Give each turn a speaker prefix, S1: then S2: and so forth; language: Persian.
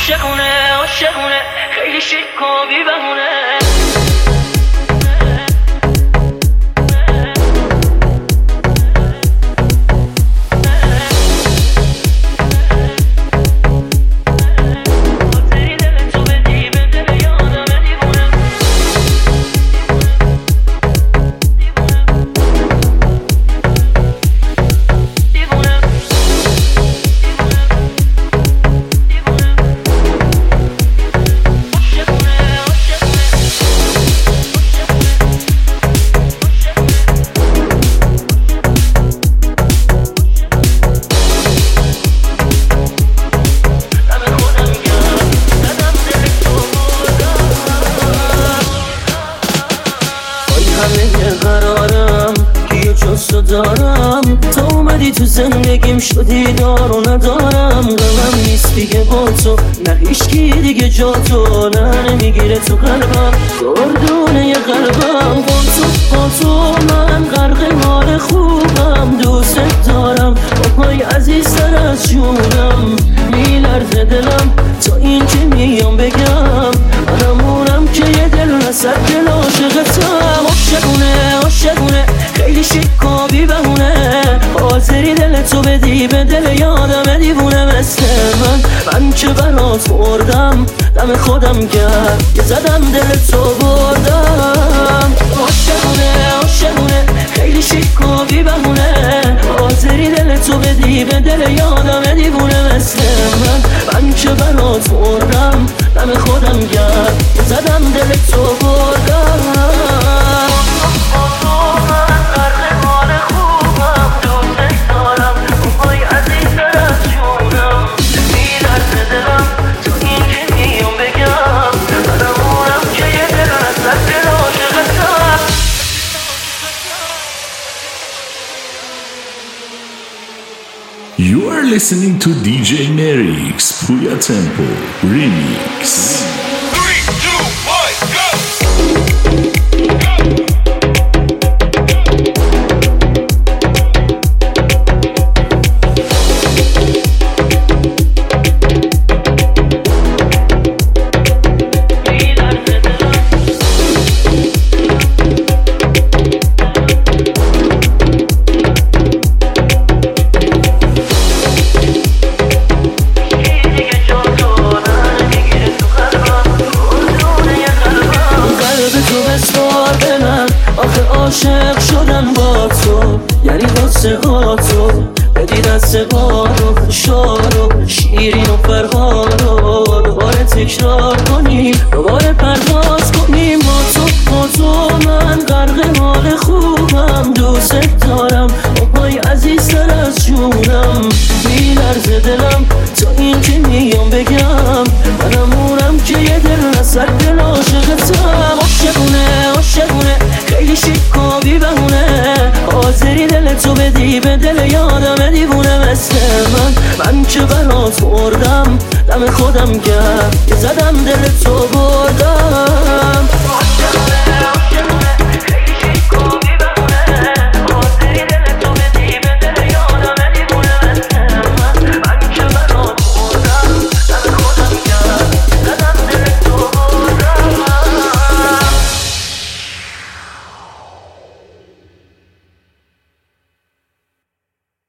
S1: عاشقونه خیلی شیک و بی بهونه. دارم تا اومدی تو زندگیم شدی دار و ندارم. غمم نیست دیگه با تو، نه هیچکی دیگه جا تو، نه نمیگیره تو قلبم گردونه قلبم. با تو من غرق حال خوبم، دوست دارم بابای عزیزتر از جونم. میلرزه دلم تا این که میام بگم منمونم که یه دل رسد دل عاشقتم. عاشقونه خیلی شیک و بی بهونه، حاضری دل تو بدی به دل یادم دیوونه مثل من که برات مردم دم خودم گرد که زدم دل تو بردم. عاشقونه خیلی شیک و بی بهونه، حاضری دل تو بدی به دل یادم دیوونه مثل من که برات مردم دم خودم گرد که زدم دل تو بردم.
S2: You are listening to DJ Nerix Puya Tempo Remix.
S1: عاشق شدن با تو یعنی قصه ها تو بدی دست بارو شارو شیرین و فرهاد رو دوباره تکرار کنیم، دوباره پرواز کنیم. با تو من غرق حال خوبم، دوست دارم بابای عزیزتر از جونم. میلرزه دلم تا این که میام بگم منمونم که یه دل رسد دل عاشقتم. عاشقونه خیلی شیک و بی بهونه، حاضری دل تو بدی به دل یادم دیوونه مثل من که برات مردم دم خودم گرد که زدم دل تو بردم.